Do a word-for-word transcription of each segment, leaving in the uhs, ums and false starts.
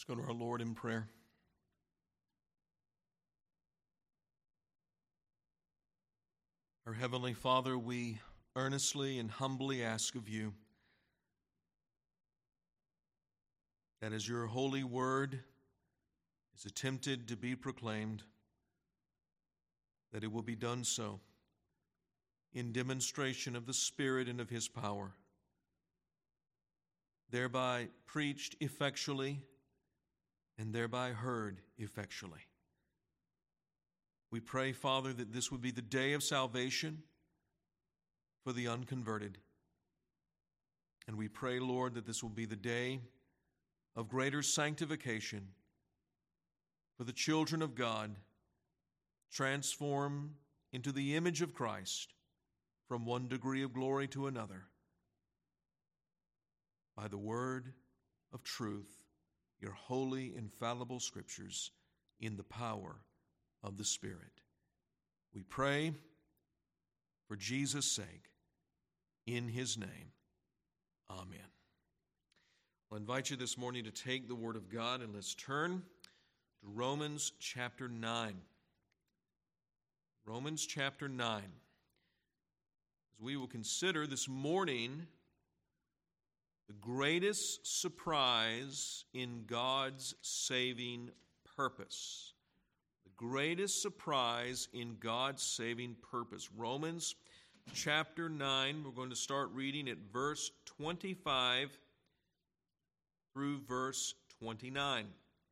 Let's go to our Lord in prayer. Our Heavenly Father, we earnestly and humbly ask of you that as your holy word is attempted to be proclaimed, that it will be done so in demonstration of the Spirit and of his power, thereby preached effectually and thereby heard effectually. We pray, Father, that this would be the day of salvation for the unconverted. And we pray, Lord, that this will be the day of greater sanctification for the children of God, transformed into the image of Christ from one degree of glory to another by the word of truth, your holy, infallible scriptures, in the power of the Spirit. We pray for Jesus' sake, in his name. Amen. I'll invite you this morning to take the word of God and let's turn to Romans chapter nine. Romans chapter nine. As we will consider this morning the greatest surprise in God's saving purpose. The greatest surprise in God's saving purpose. Romans chapter nine, we're going to start reading at verse twenty-five through verse twenty-nine.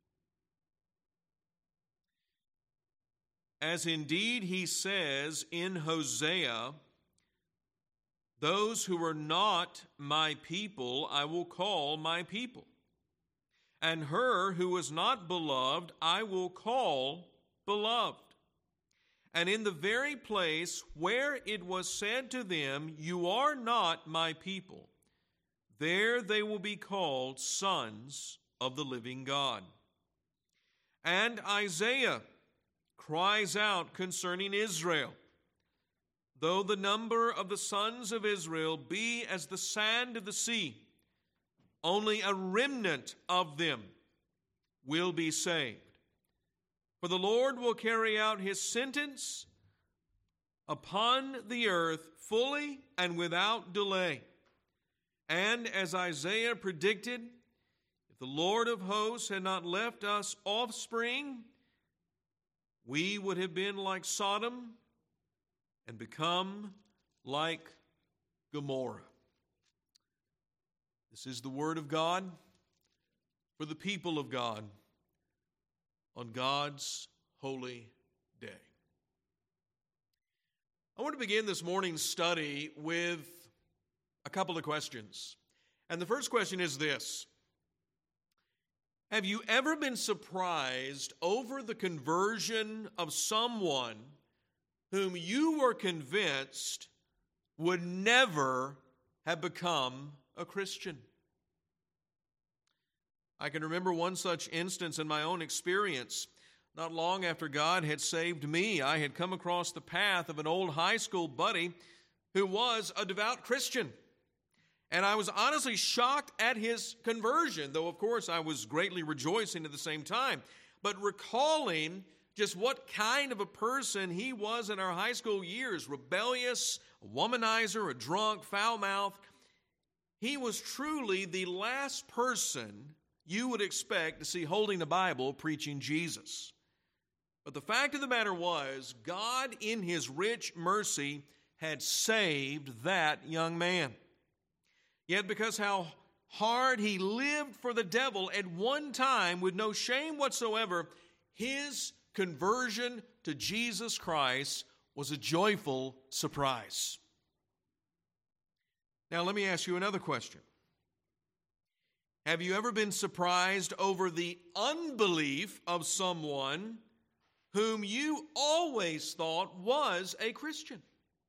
As indeed he says in Hosea, those who are not my people I will call my people, and her who is not beloved I will call beloved. And in the very place where it was said to them, you are not my people, there they will be called sons of the living God. And Isaiah cries out concerning Israel, though the number of the sons of Israel be as the sand of the sea, only a remnant of them will be saved. For the Lord will carry out his sentence upon the earth fully and without delay. And as Isaiah predicted, if the Lord of hosts had not left us offspring, we would have been like Sodom and become like Gomorrah. This is the word of God for the people of God on God's holy day. I want to begin this morning's study with a couple of questions. And the first question is this: have you ever been surprised over the conversion of someone whom you were convinced would never have become a Christian? I can remember one such instance in my own experience. Not long after God had saved me, I had come across the path of an old high school buddy who was a devout Christian. And I was honestly shocked at his conversion, though of course I was greatly rejoicing at the same time. But recalling just what kind of a person he was in our high school years, rebellious, a womanizer, a drunk, foul-mouthed, he was truly the last person you would expect to see holding the Bible preaching Jesus. But the fact of the matter was, God in his rich mercy had saved that young man. Yet because how hard he lived for the devil at one time with no shame whatsoever, his conversion to Jesus Christ was a joyful surprise. Now let me ask you another question. Have you ever been surprised over the unbelief of someone whom you always thought was a Christian?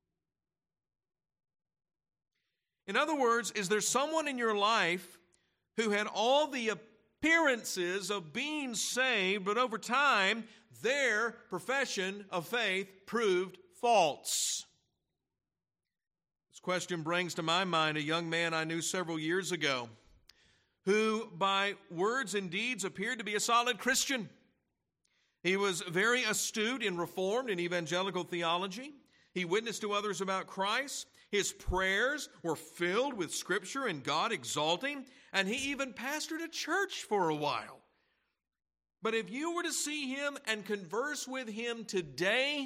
In other words, is there someone in your life who had all the appearances of being saved, but over time, their profession of faith proved false? This question brings to my mind a young man I knew several years ago who by words and deeds appeared to be a solid Christian. He was very astute in Reformed and evangelical theology. He witnessed to others about Christ. His prayers were filled with Scripture and God exalting, and he even pastored a church for a while. But if you were to see him and converse with him today,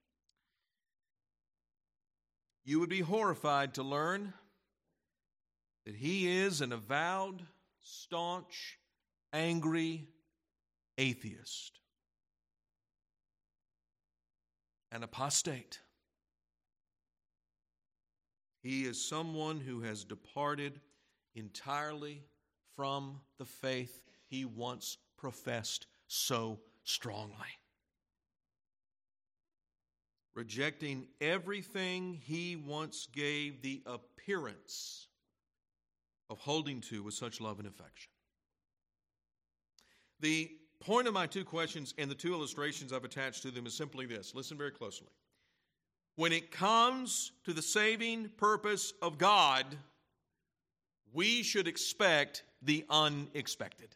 you would be horrified to learn that he is an avowed, staunch, angry atheist, an apostate. He is someone who has departed entirely from the faith he once professed so strongly, rejecting everything he once gave the appearance of holding to with such love and affection. The point of my two questions and the two illustrations I've attached to them is simply this. Listen very closely. When it comes to the saving purpose of God, we should expect the unexpected.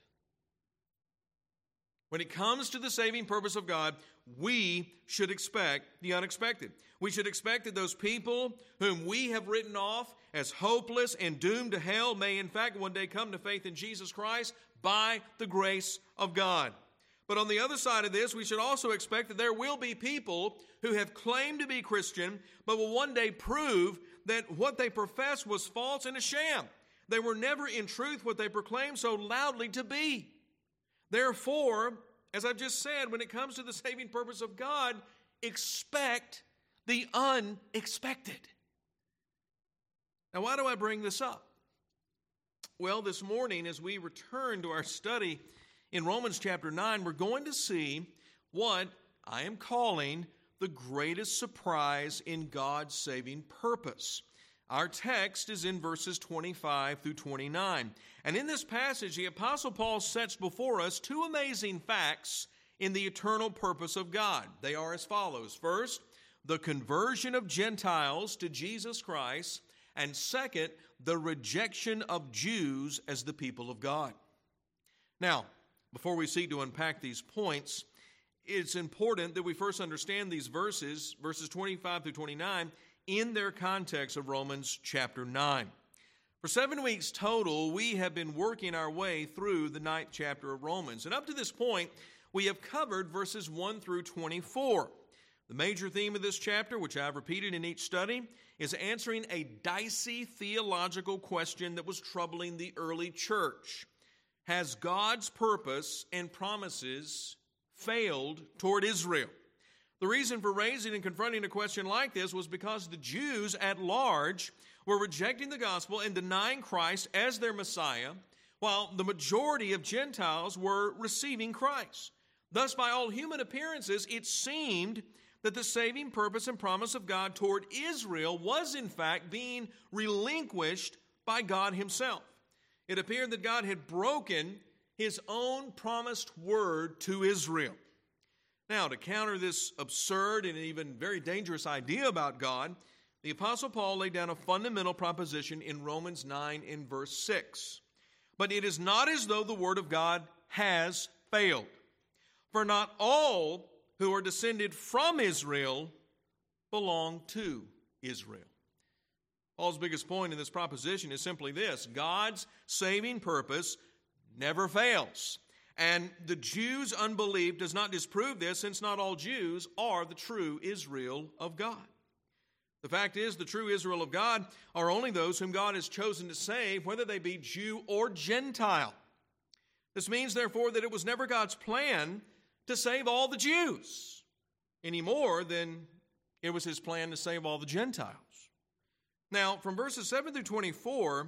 When it comes to the saving purpose of God, we should expect the unexpected. We should expect that those people whom we have written off as hopeless and doomed to hell may in fact one day come to faith in Jesus Christ by the grace of God. But on the other side of this, we should also expect that there will be people who have claimed to be Christian, but will one day prove that what they profess was false and a sham. They were never in truth what they proclaimed so loudly to be. Therefore, as I've just said, when it comes to the saving purpose of God, expect the unexpected. Now, why do I bring this up? Well, this morning, as we return to our study in Romans chapter nine, we're going to see what I am calling the greatest surprise in God's saving purpose. Our text is in verses twenty-five through twenty-nine. And in this passage, the Apostle Paul sets before us two amazing facts in the eternal purpose of God. They are as follows. First, the conversion of Gentiles to Jesus Christ. And second, the rejection of Jews as the people of God. Now, before we seek to unpack these points, it's important that we first understand these verses, verses twenty-five through twenty-nine, in their context of Romans chapter nine. For seven weeks total, we have been working our way through the ninth chapter of Romans. And up to this point, we have covered verses one through twenty-four. The major theme of this chapter, which I've repeated in each study, is answering a dicey theological question that was troubling the early church. Has God's purpose and promises failed toward Israel? The reason for raising and confronting a question like this was because the Jews at large were rejecting the gospel and denying Christ as their Messiah, while the majority of Gentiles were receiving Christ. Thus, by all human appearances, it seemed that the saving purpose and promise of God toward Israel was in fact being relinquished by God himself. It appeared that God had broken his own promised word to Israel. Now, to counter this absurd and even very dangerous idea about God, the Apostle Paul laid down a fundamental proposition in Romans nine in verse six. But it is not as though the word of God has failed. For not all who are descended from Israel belong to Israel. Paul's biggest point in this proposition is simply this: God's saving purpose never fails. And the Jews' unbelief does not disprove this, since not all Jews are the true Israel of God. The fact is, the true Israel of God are only those whom God has chosen to save, whether they be Jew or Gentile. This means, therefore, that it was never God's plan to save all the Jews, any more than it was his plan to save all the Gentiles. Now, from verses seven through twenty-four,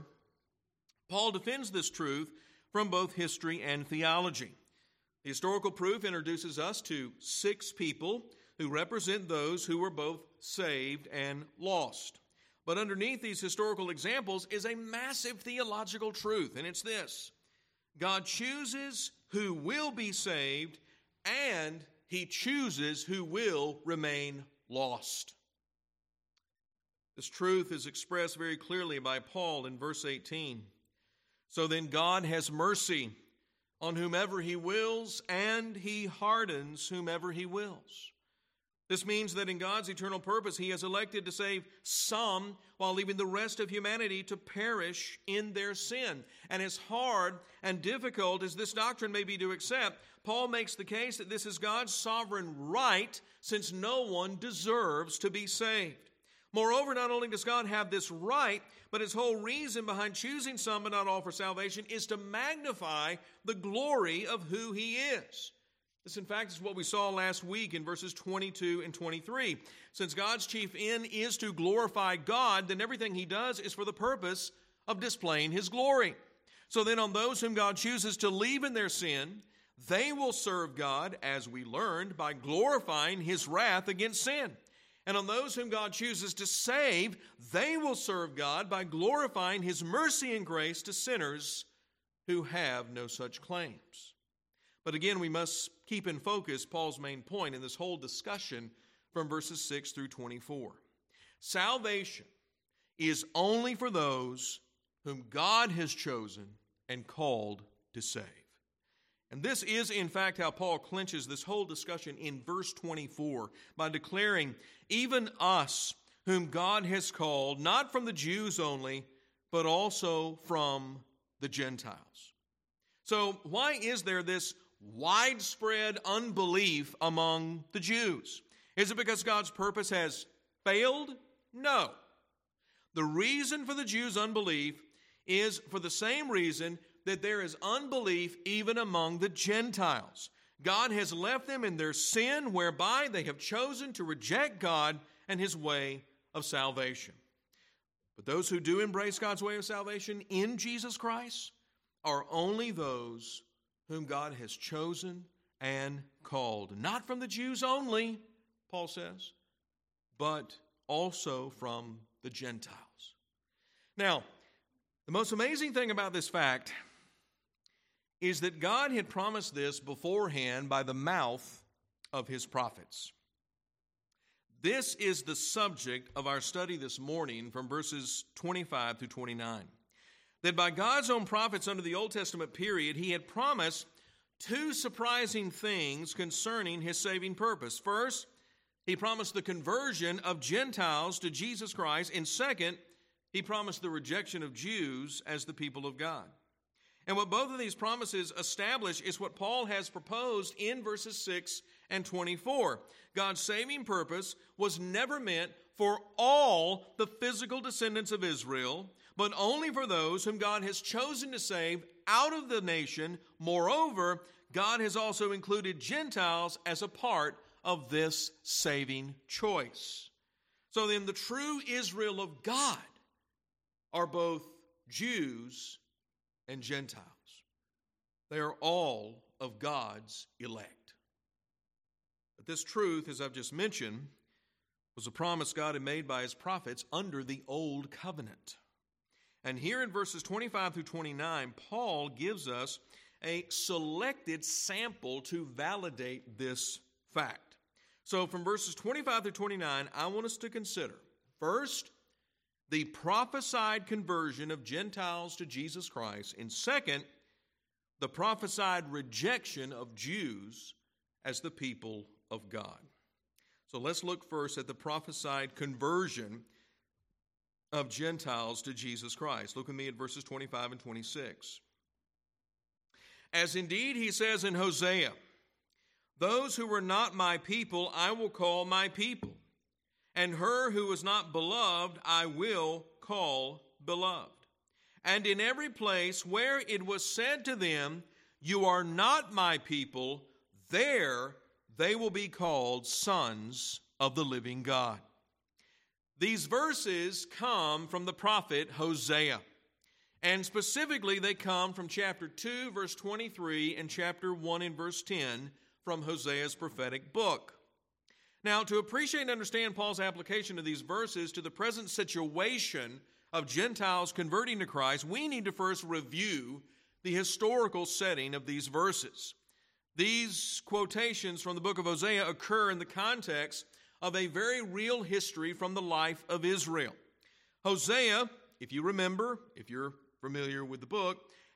Paul defends this truth from both history and theology. The historical proof introduces us to six people who represent those who were both saved and lost. But underneath these historical examples is a massive theological truth, and it's this: God chooses who will be saved, and he chooses who will remain lost. This truth is expressed very clearly by Paul in verse eighteen. So then God has mercy on whomever he wills, and he hardens whomever he wills. This means that in God's eternal purpose, he has elected to save some while leaving the rest of humanity to perish in their sin. And as hard and difficult as this doctrine may be to accept, Paul makes the case that this is God's sovereign right, since no one deserves to be saved. Moreover, not only does God have this right, but his whole reason behind choosing some but not all for salvation is to magnify the glory of who he is. This, in fact, is what we saw last week in verses twenty-two and twenty-three. Since God's chief end is to glorify God, then everything he does is for the purpose of displaying his glory. So then on those whom God chooses to leave in their sin, they will serve God, as we learned, by glorifying his wrath against sin. And on those whom God chooses to save, they will serve God by glorifying his mercy and grace to sinners who have no such claims. But again, we must keep in focus Paul's main point in this whole discussion from verses six through twenty-four. Salvation is only for those whom God has chosen and called to save. And this is, in fact, how Paul clinches this whole discussion in verse twenty-four by declaring, even us whom God has called, not from the Jews only, but also from the Gentiles. So why is there this widespread unbelief among the Jews? Is it because God's purpose has failed? No. The reason for the Jews' unbelief is for the same reason that there is unbelief even among the Gentiles. God has left them in their sin, whereby they have chosen to reject God and his way of salvation. But those who do embrace God's way of salvation in Jesus Christ are only those whom God has chosen and called. Not from the Jews only, Paul says, but also from the Gentiles. Now, the most amazing thing about this fact is that God had promised this beforehand by the mouth of his prophets. This is the subject of our study this morning from verses twenty-five through twenty-nine. That by God's own prophets under the Old Testament period, he had promised two surprising things concerning his saving purpose. First, he promised the conversion of Gentiles to Jesus Christ. And second, he promised the rejection of Jews as the people of God. And what both of these promises establish is what Paul has proposed in verses six and twenty-four. God's saving purpose was never meant for all the physical descendants of Israel, but only for those whom God has chosen to save out of the nation. Moreover, God has also included Gentiles as a part of this saving choice. So then the true Israel of God are both Jews and Gentiles. They are all of God's elect. But this truth, as I've just mentioned, was a promise God had made by his prophets under the Old Covenant. And here in verses twenty-five through twenty-nine, Paul gives us a selected sample to validate this fact. So from verses twenty-five through twenty-nine, I want us to consider, first, the prophesied conversion of Gentiles to Jesus Christ, and second, the prophesied rejection of Jews as the people of God. So let's look first at the prophesied conversion of Gentiles to Jesus Christ. Look with me at verses twenty-five and twenty-six. As indeed he says in Hosea, those who were not my people I will call my people, and her who was not beloved I will call beloved. And in every place where it was said to them, you are not my people, there they will be called sons of the living God. These verses come from the prophet Hosea. And specifically, they come from chapter two, verse twenty-three, and chapter one and verse ten from Hosea's prophetic book. Now, to appreciate and understand Paul's application of these verses to the present situation of Gentiles converting to Christ, we need to first review the historical setting of these verses. These quotations from the book of Hosea occur in the context of a very real history from the life of Israel. Hosea, if you remember, if you're familiar with the book,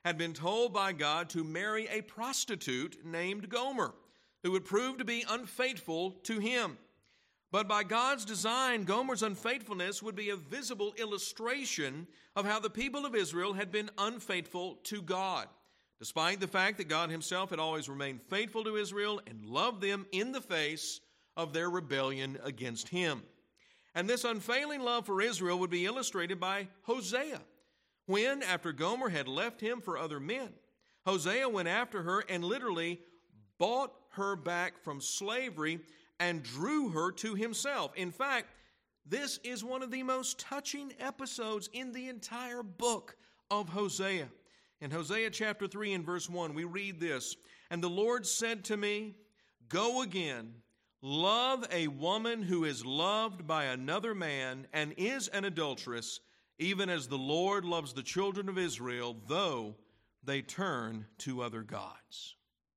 had been told by God to marry a prostitute named Gomer, who would prove to be unfaithful to him. But by God's design, Gomer's unfaithfulness would be a visible illustration of how the people of Israel had been unfaithful to God, despite the fact that God himself had always remained faithful to Israel and loved them in the face of their rebellion against him. And this unfailing love for Israel would be illustrated by Hosea, when, after Gomer had left him for other men, Hosea went after her and literally bought her back from slavery and drew her to himself. In fact, this is one of the most touching episodes in the entire book of Hosea. In Hosea chapter three and verse one, we read this, "And the Lord said to me, go again, love a woman who is loved by another man and is an adulteress, even as the Lord loves the children of Israel, though they turn to other gods."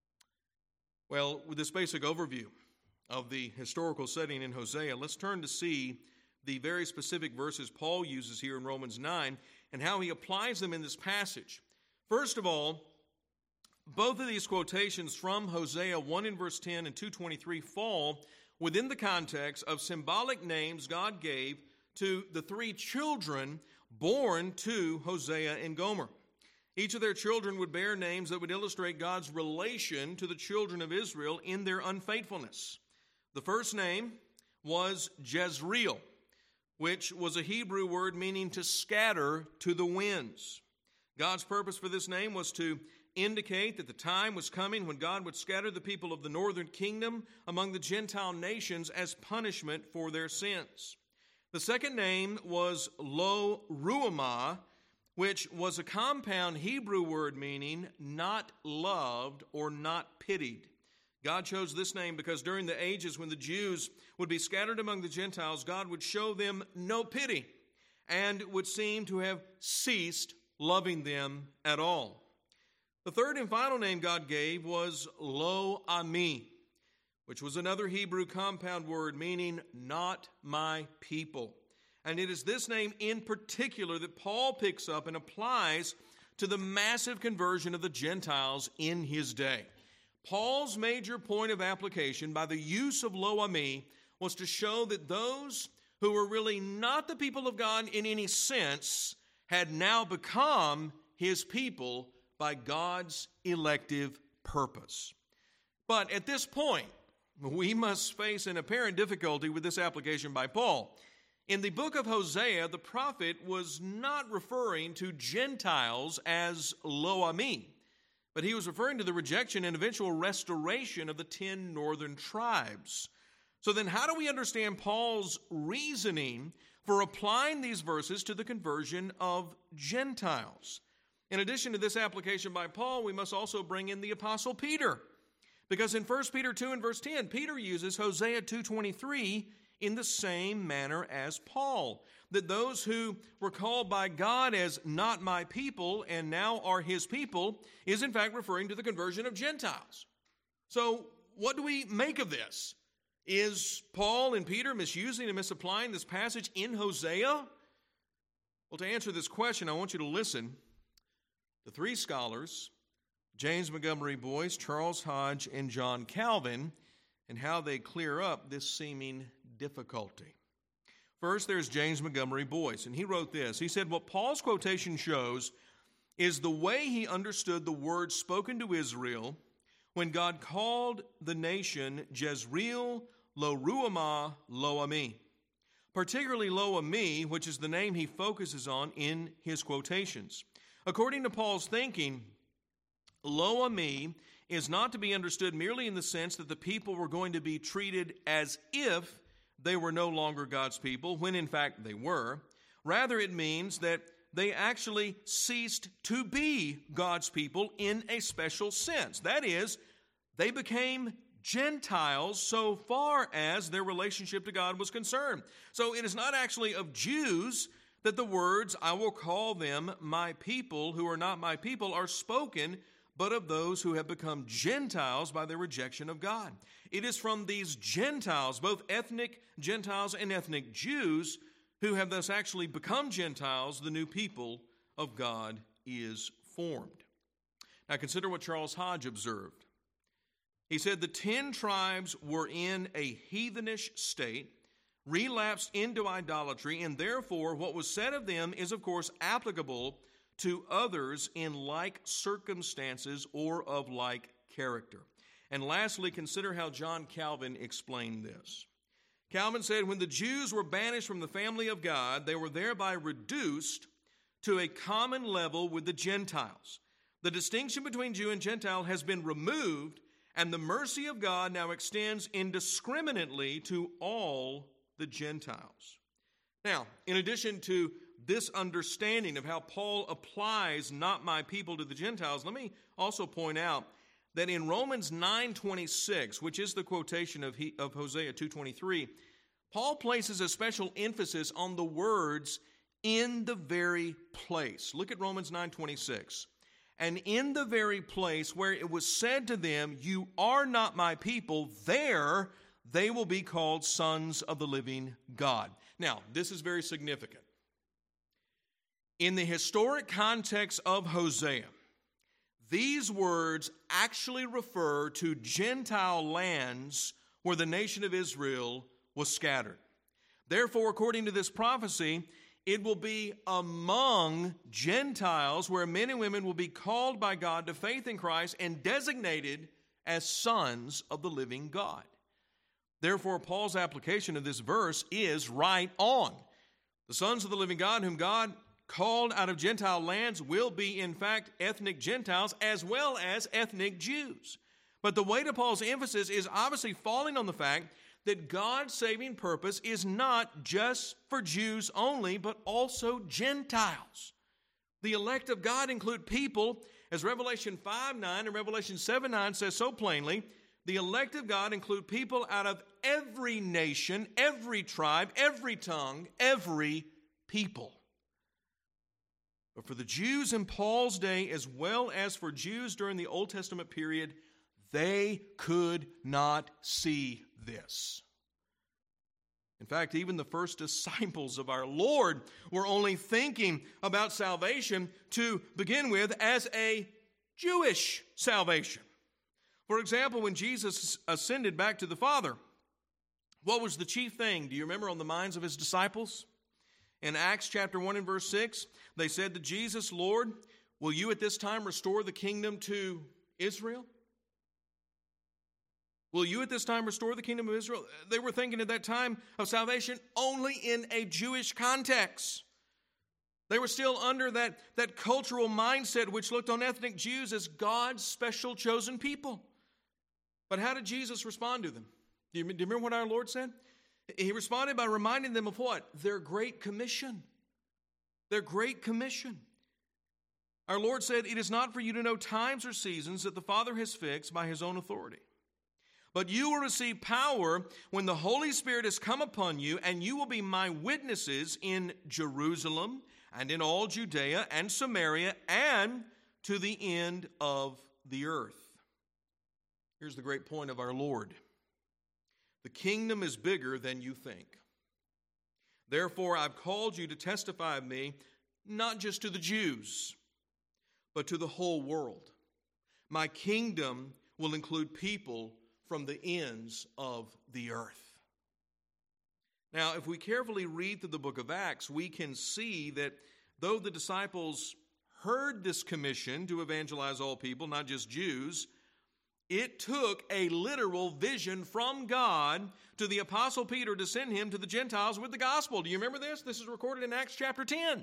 Well, with this basic overview of the historical setting in Hosea, let's turn to see the very specific verses Paul uses here in Romans nine and how he applies them in this passage. First of all, both of these quotations from Hosea one in verse ten and two twenty-three fall within the context of symbolic names God gave to the three children born to Hosea and Gomer. Each of their children would bear names that would illustrate God's relation to the children of Israel in their unfaithfulness. The first name was Jezreel, which was a Hebrew word meaning to scatter to the winds. God's purpose for this name was to indicate that the time was coming when God would scatter the people of the northern kingdom among the Gentile nations as punishment for their sins. The second name was Lo Ruhamah, which was a compound Hebrew word meaning not loved or not pitied. God chose this name because during the ages when the Jews would be scattered among the Gentiles, God would show them no pity and would seem to have ceased loving them at all. The third and final name God gave was Lo Ami, which was another Hebrew compound word meaning not my people. And it is this name in particular that Paul picks up and applies to the massive conversion of the Gentiles in his day. Paul's major point of application by the use of Lo Ami was to show that those who were really not the people of God in any sense had now become his people by God's elective purpose. But at this point, we must face an apparent difficulty with this application by Paul. In the book of Hosea, the prophet was not referring to Gentiles as Lo Ami, but he was referring to the rejection and eventual restoration of the ten northern tribes. So then how do we understand Paul's reasoning for applying these verses to the conversion of Gentiles? In addition to this application by Paul, we must also bring in the Apostle Peter. Because in First Peter two and verse ten, Peter uses Hosea two twenty-three in the same manner as Paul, that those who were called by God as not my people and now are his people is in fact referring to the conversion of Gentiles. So what do we make of this? Is Paul and Peter misusing and misapplying this passage in Hosea? Well, to answer this question, I want you to listen to three scholars, James Montgomery Boyce, Charles Hodge, and John Calvin, and how they clear up this seeming difficulty. First, there's James Montgomery Boyce, and he wrote this. He said, what Paul's quotation shows is the way he understood the words spoken to Israel when God called the nation Jezreel, Lo Ruhamah, Lo Ami. Particularly Lo Ami, which is the name he focuses on in his quotations. According to Paul's thinking, Lo Ami is not to be understood merely in the sense that the people were going to be treated as if they were no longer God's people, when in fact they were. Rather, it means that they actually ceased to be God's people in a special sense. That is, they became Gentiles so far as their relationship to God was concerned. So it is not actually of Jews that the words, I will call them my people who are not my people, are spoken, but of those who have become Gentiles by their rejection of God. It is from these Gentiles, both ethnic Gentiles and ethnic Jews, who have thus actually become Gentiles, the new people of God is formed. Now consider what Charles Hodge observed. He said the ten tribes were in a heathenish state, relapsed into idolatry, and therefore what was said of them is, of course, applicable to others in like circumstances or of like character. And lastly, consider how John Calvin explained this. Calvin said, when the Jews were banished from the family of God, they were thereby reduced to a common level with the Gentiles. The distinction between Jew and Gentile has been removed, and the mercy of God now extends indiscriminately to all the Gentiles. Now, in addition to this understanding of how Paul applies not my people to the Gentiles, let me also point out that in Romans nine twenty-six, which is the quotation of, he, of Hosea two twenty-three, Paul places a special emphasis on the words in the very place. Look at Romans nine twenty-six. And in the very place where it was said to them, you are not my people, there they will be called sons of the living God. Now, this is very significant. In the historic context of Hosea, these words actually refer to Gentile lands where the nation of Israel was scattered. Therefore, according to this prophecy, it will be among Gentiles where men and women will be called by God to faith in Christ and designated as sons of the living God. Therefore, Paul's application of this verse is right on. The sons of the living God, whom God called out of Gentile lands, will be, in fact, ethnic Gentiles as well as ethnic Jews. But the weight of Paul's emphasis is obviously falling on the fact that God's saving purpose is not just for Jews only, but also Gentiles. The elect of God include people, as Revelation five nine and Revelation seven nine says so plainly, the elect of God include people out of every nation, every tribe, every tongue, every people. But for the Jews in Paul's day, as well as for Jews during the Old Testament period, they could not see this. In fact, even the first disciples of our Lord were only thinking about salvation to begin with as a Jewish salvation. For example, when Jesus ascended back to the Father, what was the chief thing, do you remember, on the minds of his disciples? In Acts chapter one and verse six, they said to Jesus, Lord, will you at this time restore the kingdom to Israel? Will you at this time restore the kingdom of Israel? They were thinking at that time of salvation only in a Jewish context. They were still under that, that cultural mindset which looked on ethnic Jews as God's special chosen people. But how did Jesus respond to them? Do you, do you remember what our Lord said? He responded by reminding them of what? Their great commission. Their great commission. Our Lord said, it is not for you to know times or seasons that the Father has fixed by his own authority. But you will receive power when the Holy Spirit has come upon you, and you will be my witnesses in Jerusalem and in all Judea and Samaria and to the end of the earth. Here's the great point of our Lord. The kingdom is bigger than you think. Therefore, I've called you to testify of me, not just to the Jews, but to the whole world. My kingdom will include people from the ends of the earth. Now, if we carefully read through the book of Acts, we can see that though the disciples heard this commission to evangelize all people, not just Jews, it took a literal vision from God to the Apostle Peter to send him to the Gentiles with the gospel. Do you remember this? This is recorded in Acts chapter ten.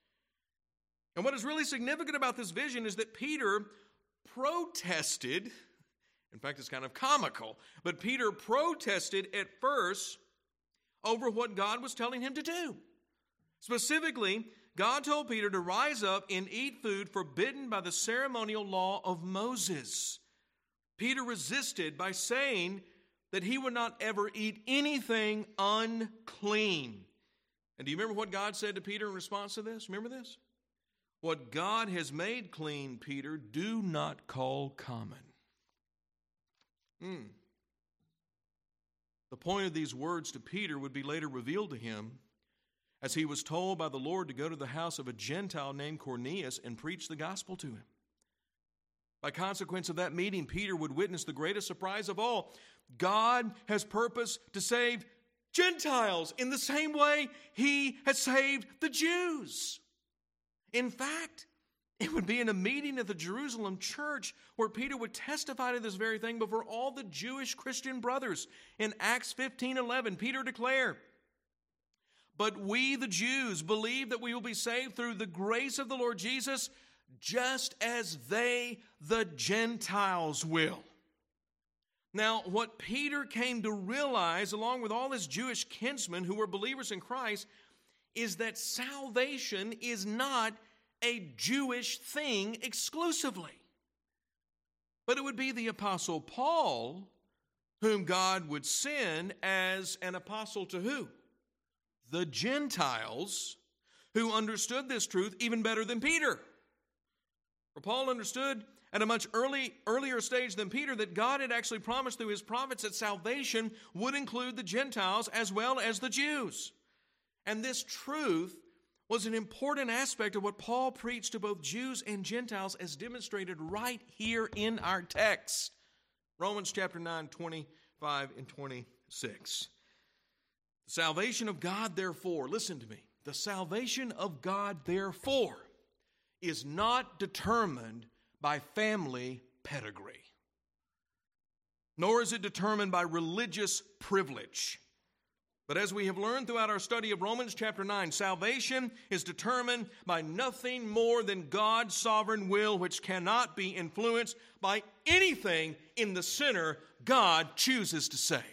And what is really significant about this vision is that Peter protested. In fact, it's kind of comical, but Peter protested at first over what God was telling him to do. Specifically, God told Peter to rise up and eat food forbidden by the ceremonial law of Moses. Peter resisted by saying that he would not ever eat anything unclean. And do you remember what God said to Peter in response to this? Remember this? What God has made clean, Peter, do not call common. Hmm. The point of these words to Peter would be later revealed to him as he was told by the Lord to go to the house of a Gentile named Cornelius and preach the gospel to him. By consequence of that meeting, Peter would witness the greatest surprise of all. God has purposed to save Gentiles in the same way he has saved the Jews. In fact, it would be in a meeting at the Jerusalem church where Peter would testify to this very thing before all the Jewish Christian brothers. In Acts fifteen eleven, Peter declared, "But we, the Jews, believe that we will be saved through the grace of the Lord Jesus, just as they, the Gentiles, will." Now, what Peter came to realize, along with all his Jewish kinsmen who were believers in Christ, is that salvation is not a Jewish thing exclusively. But it would be the Apostle Paul whom God would send as an apostle to who? The Gentiles, who understood this truth even better than Peter. For Paul understood at a much early, earlier stage than Peter that God had actually promised through his prophets that salvation would include the Gentiles as well as the Jews. And this truth was an important aspect of what Paul preached to both Jews and Gentiles, as demonstrated right here in our text. Romans chapter nine, twenty-five and twenty-six. The salvation of God, therefore, listen to me, the salvation of God, therefore, is not determined by family pedigree, nor is it determined by religious privilege. But as we have learned throughout our study of Romans chapter nine, salvation is determined by nothing more than God's sovereign will, which cannot be influenced by anything in the sinner God chooses to save.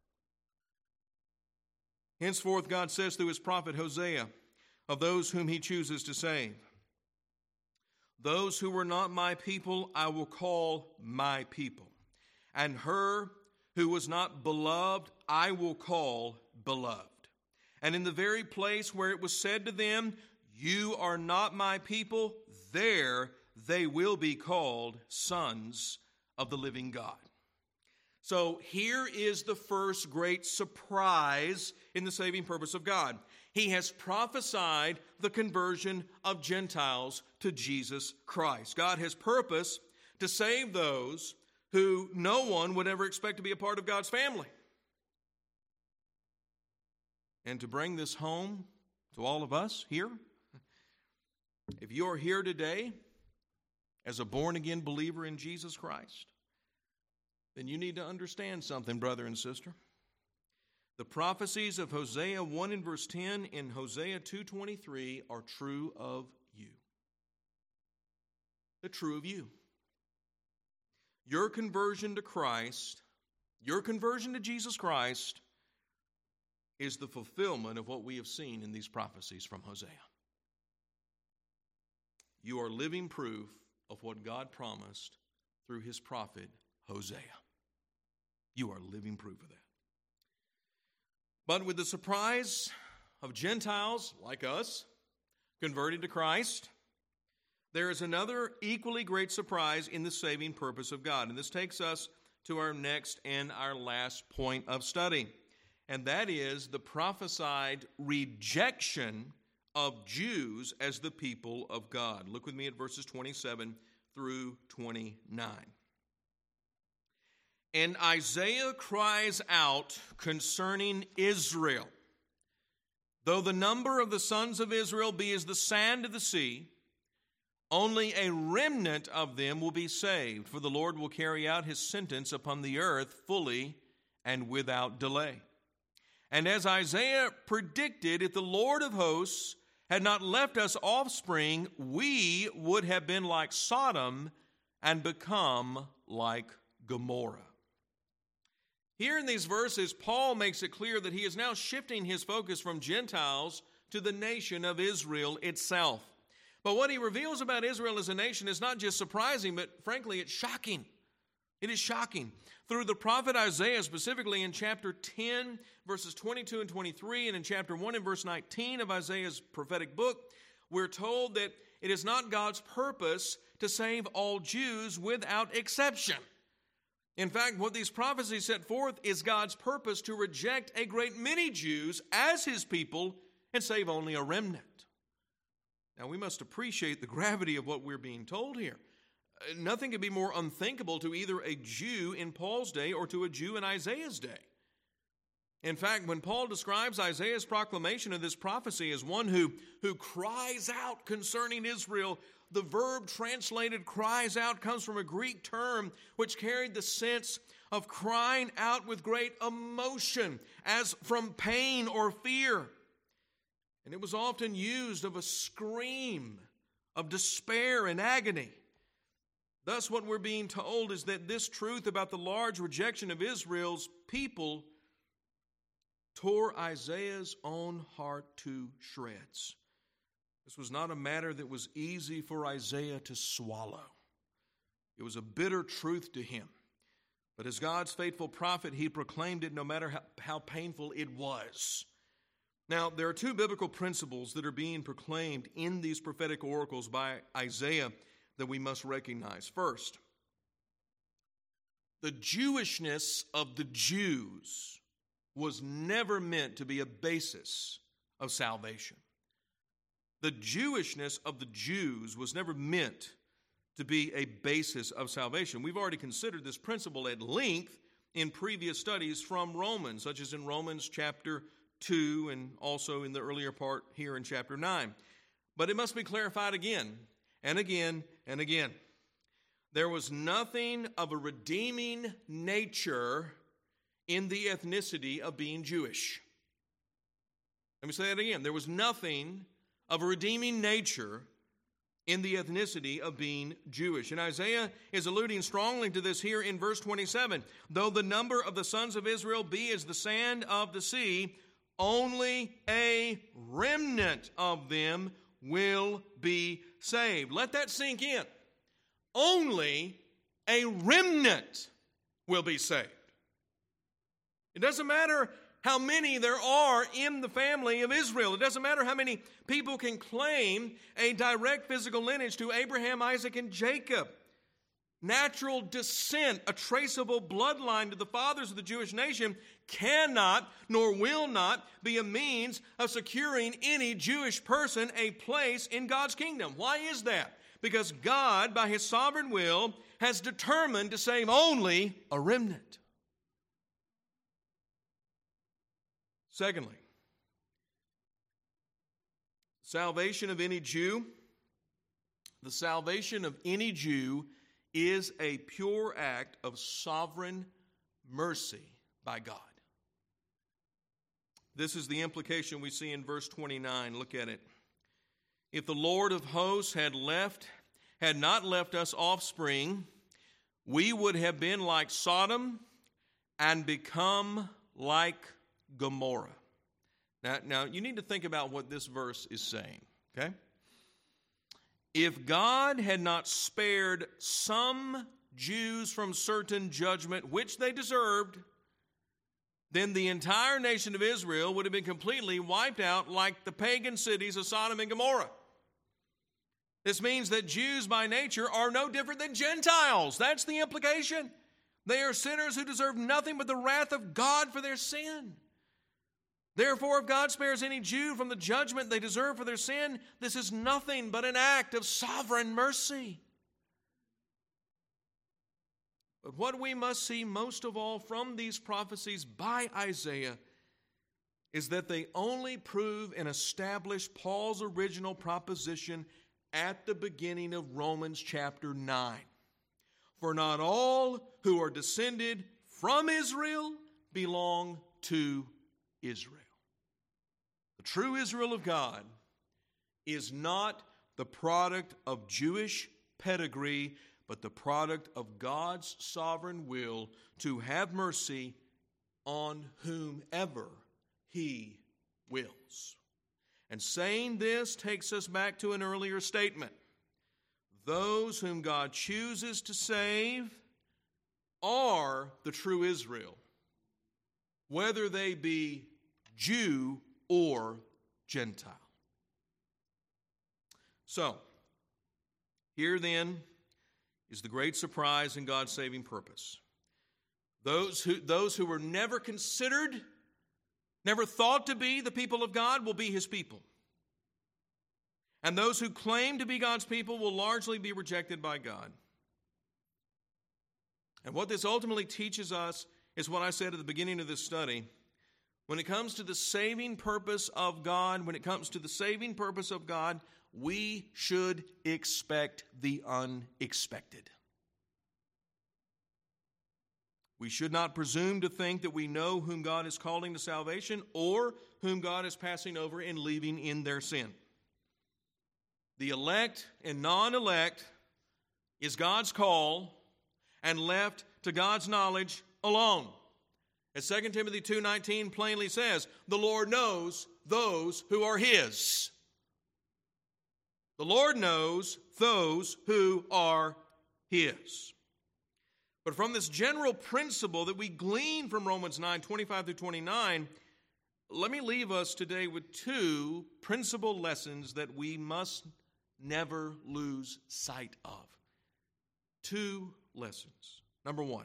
Henceforth, God says through his prophet Hosea, of those whom he chooses to save, "Those who were not my people, I will call my people. And her who was not beloved, I will call beloved. And in the very place where it was said to them, you are not my people, there they will be called sons of the living God." So here is the first great surprise in the saving purpose of God. He has prophesied the conversion of Gentiles to Jesus Christ. God has purposed to save those who no one would ever expect to be a part of God's family. And to bring this home to all of us here, if you are here today as a born-again believer in Jesus Christ, then you need to understand something, brother and sister. The prophecies of Hosea one and verse ten and Hosea two twenty-three are true of you. They're true of you. Your conversion to Christ, your conversion to Jesus Christ, is the fulfillment of what we have seen in these prophecies from Hosea. You are living proof of what God promised through his prophet Hosea. You are living proof of that. But with the surprise of Gentiles like us converted to Christ, there is another equally great surprise in the saving purpose of God. And this takes us to our next and our last point of study. And that is the prophesied rejection of Jews as the people of God. Look with me at verses twenty-seven through twenty-nine. "And Isaiah cries out concerning Israel, though the number of the sons of Israel be as the sand of the sea, only a remnant of them will be saved, for the Lord will carry out his sentence upon the earth fully and without delay. And as Isaiah predicted, if the Lord of hosts had not left us offspring, we would have been like Sodom and become like Gomorrah." Here in these verses, Paul makes it clear that he is now shifting his focus from Gentiles to the nation of Israel itself. But what he reveals about Israel as a nation is not just surprising, but frankly, it's shocking. It is shocking. Through the prophet Isaiah, specifically in chapter ten, verses twenty-two and twenty-three, and in chapter one and verse nineteen of Isaiah's prophetic book, we're told that it is not God's purpose to save all Jews without exception. In fact, what these prophecies set forth is God's purpose to reject a great many Jews as his people and save only a remnant. Now, we must appreciate the gravity of what we're being told here. nothing could be more unthinkable to either a Jew in Paul's day or to a Jew in Isaiah's day. In fact, when Paul describes Isaiah's proclamation of this prophecy as one who, who cries out concerning Israel, the verb translated cries out comes from a Greek term which carried the sense of crying out with great emotion, as from pain or fear. And it was often used of a scream of despair and agony. Thus, what we're being told is that this truth about the large rejection of Israel's people tore Isaiah's own heart to shreds. This was not a matter that was easy for Isaiah to swallow. It was a bitter truth to him. But as God's faithful prophet, he proclaimed it no matter how, how painful it was. Now, there are two biblical principles that are being proclaimed in these prophetic oracles by Isaiah that we must recognize. First, the Jewishness of the Jews was never meant to be a basis of salvation. The Jewishness of the Jews was never meant to be a basis of salvation. We've already considered this principle at length in previous studies from Romans, such as in Romans chapter two and also in the earlier part here in chapter nine. But it must be clarified again and again and again. There was nothing of a redeeming nature in the ethnicity of being Jewish. Let me say that again. There was nothing of a redeeming nature in the ethnicity of being Jewish. And Isaiah is alluding strongly to this here in verse twenty-seven. Though the number of the sons of Israel be as the sand of the sea, only a remnant of them will be saved. Let that sink in. Only a remnant will be saved. It doesn't matter how many there are in the family of Israel. It doesn't matter how many people can claim a direct physical lineage to Abraham, Isaac, and Jacob. Natural descent, a traceable bloodline to the fathers of the Jewish nation, cannot nor will not be a means of securing any Jewish person a place in God's kingdom. Why is that? Because God, by His sovereign will, has determined to save only a remnant. Secondly, salvation of any Jew, the salvation of any Jew is a pure act of sovereign mercy by God. This is the implication we see in verse twenty-nine. Look at it. If the Lord of hosts had left, had not left us offspring, we would have been like Sodom and become like Gomorrah. Now, now, you need to think about what this verse is saying, okay? If God had not spared some Jews from certain judgment, which they deserved, then the entire nation of Israel would have been completely wiped out like the pagan cities of Sodom and Gomorrah. This means that Jews by nature are no different than Gentiles. That's the implication. They are sinners who deserve nothing but the wrath of God for their sin. Therefore, if God spares any Jew from the judgment they deserve for their sin, this is nothing but an act of sovereign mercy. But what we must see most of all from these prophecies by Isaiah is that they only prove and establish Paul's original proposition at the beginning of Romans chapter nine. For not all who are descended from Israel belong to Israel. The true Israel of God is not the product of Jewish pedigree, but the product of God's sovereign will to have mercy on whomever He wills. And saying this takes us back to an earlier statement. Those whom God chooses to save are the true Israel, whether they be Jew or Gentile. So, here then is the great surprise in God's saving purpose. Those who, those who were never considered, never thought to be the people of God will be His people. And those who claim to be God's people will largely be rejected by God. And what this ultimately teaches us is what I said at the beginning of this study. When it comes to the saving purpose of God, when it comes to the saving purpose of God, we should expect the unexpected. We should not presume to think that we know whom God is calling to salvation or whom God is passing over and leaving in their sin. The elect and non-elect is God's call and left to God's knowledge alone. As Second Timothy two nineteen plainly says, the Lord knows those who are His. The Lord knows those who are His. But from this general principle that we glean from Romans nine twenty-five through twenty-nine, let me leave us today with two principal lessons that we must never lose sight of. Two lessons. Number one,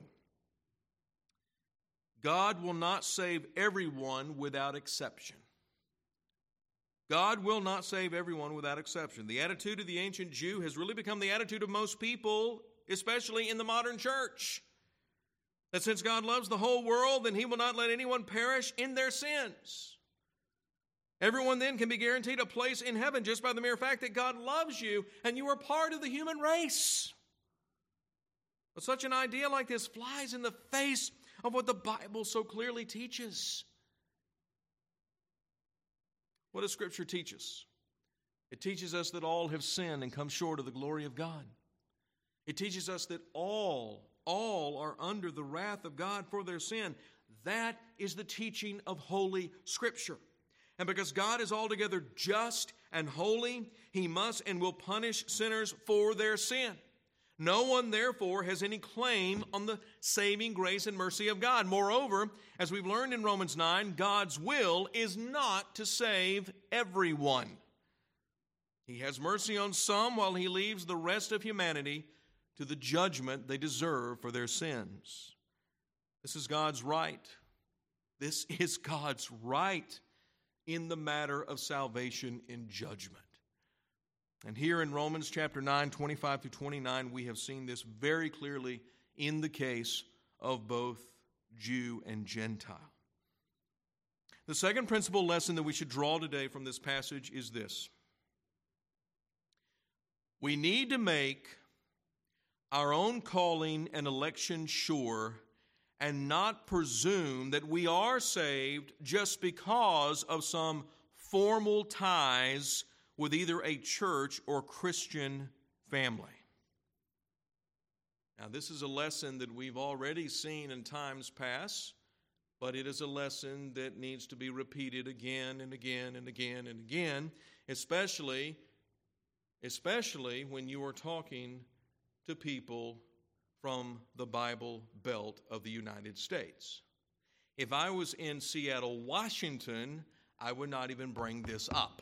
God will not save everyone without exception. God will not save everyone without exception. The attitude of the ancient Jew has really become the attitude of most people, especially in the modern church. That since God loves the whole world, then He will not let anyone perish in their sins. Everyone then can be guaranteed a place in heaven just by the mere fact that God loves you and you are part of the human race. But such an idea like this flies in the face of what the Bible so clearly teaches. What does Scripture teach us? It teaches us that all have sinned and come short of the glory of God. It teaches us that all, all are under the wrath of God for their sin. That is the teaching of Holy Scripture. And because God is altogether just and holy, He must and will punish sinners for their sin. No one, therefore, has any claim on the saving grace and mercy of God. Moreover, as we've learned in Romans nine, God's will is not to save everyone. He has mercy on some while He leaves the rest of humanity to the judgment they deserve for their sins. This is God's right. This is God's right in the matter of salvation and judgment. And here in Romans chapter nine, twenty-five through twenty-nine, we have seen this very clearly in the case of both Jew and Gentile. The second principal lesson that we should draw today from this passage is this. We need to make our own calling and election sure and not presume that we are saved just because of some formal ties with either a church or Christian family. Now, this is a lesson that we've already seen in times past, but it is a lesson that needs to be repeated again and again and again and again, especially, especially when you are talking to people from the Bible Belt of the United States. If I was in Seattle, Washington, I would not even bring this up.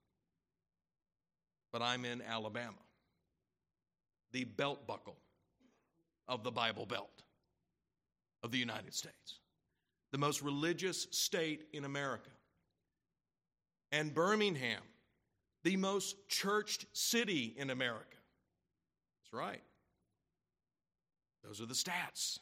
But I'm in Alabama, the belt buckle of the Bible Belt of the United States, the most religious state in America. And Birmingham, the most churched city in America. That's right. Those are the stats.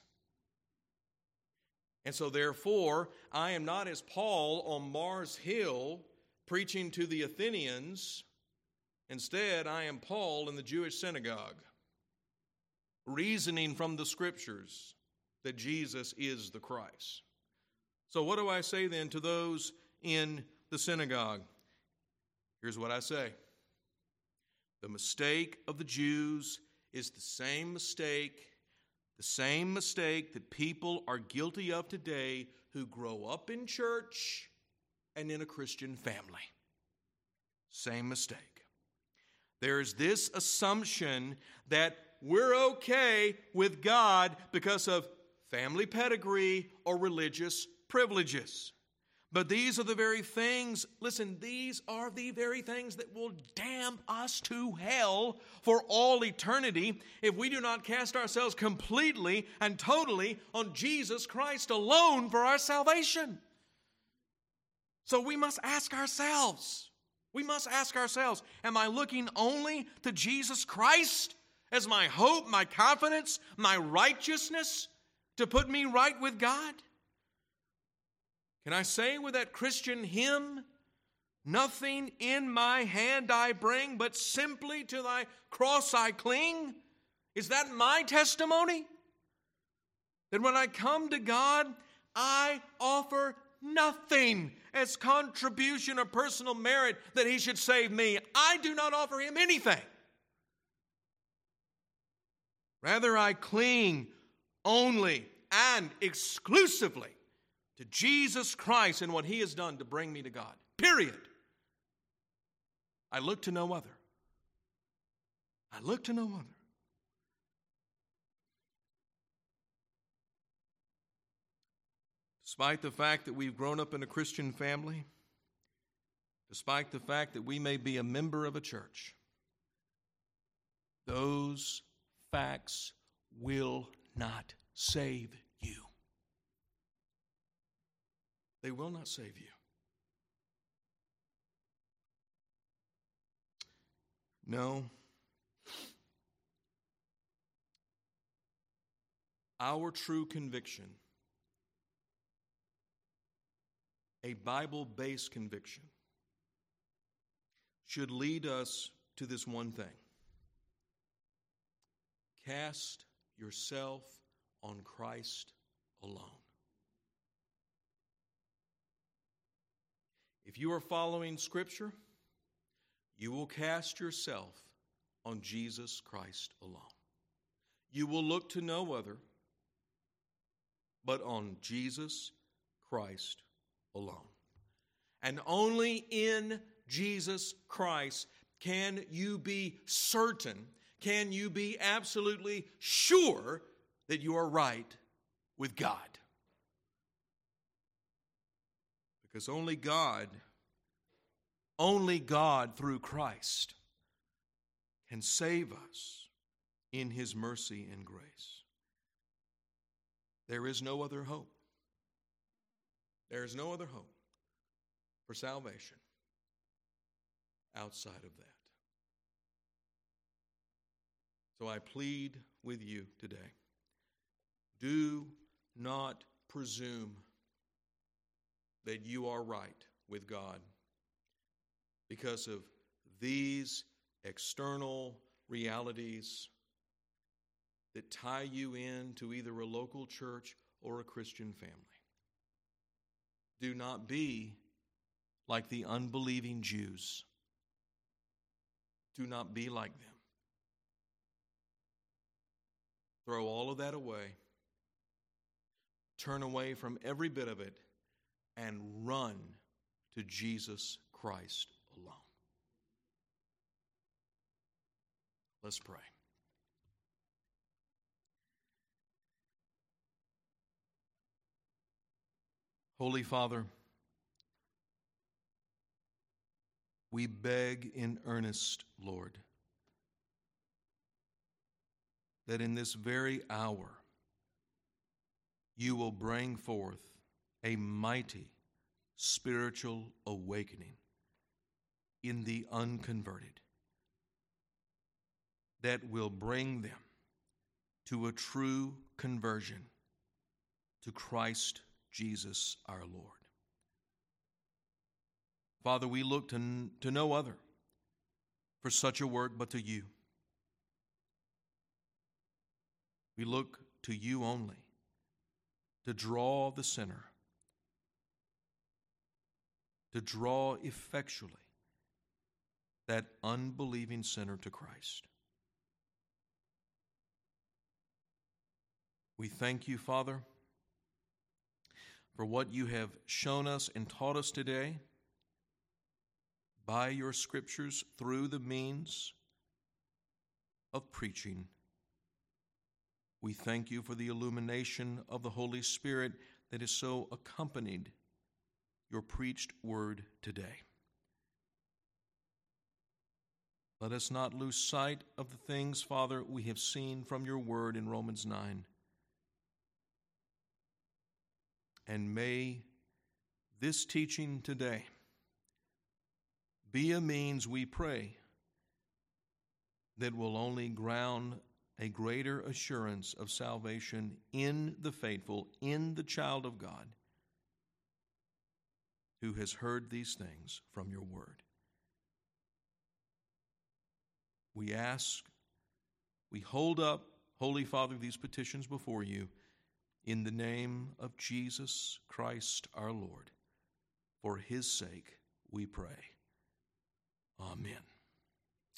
And so therefore, I am not as Paul on Mars Hill preaching to the Athenians. Instead, I am Paul in the Jewish synagogue, reasoning from the Scriptures that Jesus is the Christ. So what do I say then to those in the synagogue? Here's what I say. The mistake of the Jews is the same mistake, the same mistake that people are guilty of today who grow up in church and in a Christian family. Same mistake. There is this assumption that we're okay with God because of family pedigree or religious privileges. But these are the very things, listen, these are the very things that will damn us to hell for all eternity if we do not cast ourselves completely and totally on Jesus Christ alone for our salvation. So we must ask ourselves, we must ask ourselves, am I looking only to Jesus Christ as my hope, my confidence, my righteousness to put me right with God? Can I say with that Christian hymn, nothing in my hand I bring, but simply to thy cross I cling? Is that my testimony? That when I come to God, I offer nothing as contribution or personal merit that he should save me. I do not offer him anything. Rather, I cling only and exclusively to Jesus Christ and what he has done to bring me to God. Period. I look to no other. I look to no other. Despite the fact that we've grown up in a Christian family, despite the fact that we may be a member of a church, those facts will not save you. They will not save you. No. Our true conviction, a Bible-based conviction, should lead us to this one thing. Cast yourself on Christ alone. If you are following Scripture, you will cast yourself on Jesus Christ alone. You will look to no other but on Jesus Christ alone. And only in Jesus Christ can you be certain, can you be absolutely sure that you are right with God. Because only God, only God through Christ can save us in his mercy and grace. There is no other hope. There is no other hope for salvation outside of that. So I plead with you today, do not presume that you are right with God because of these external realities that tie you in to either a local church or a Christian family. Do not be like the unbelieving Jews. Do not be like them. Throw all of that away. Turn away from every bit of it and run to Jesus Christ alone. Let's pray. Holy Father, we beg in earnest, Lord, that in this very hour you will bring forth a mighty spiritual awakening in the unconverted that will bring them to a true conversion to Christ Jesus our Lord. Father, we look to, to no other for such a work but to you. We look to you only to draw the sinner, to draw effectually that unbelieving sinner to Christ. We thank you, Father, for what you have shown us and taught us today by your scriptures through the means of preaching. We thank you for the illumination of the Holy Spirit that has so accompanied your preached word today. Let us not lose sight of the things, Father, we have seen from your word in Romans nine. And may this teaching today be a means, we pray, that will only ground a greater assurance of salvation in the faithful, in the child of God, who has heard these things from your word. We ask, we hold up, Holy Father, these petitions before you in the name of Jesus Christ our Lord. For his sake we pray. Amen.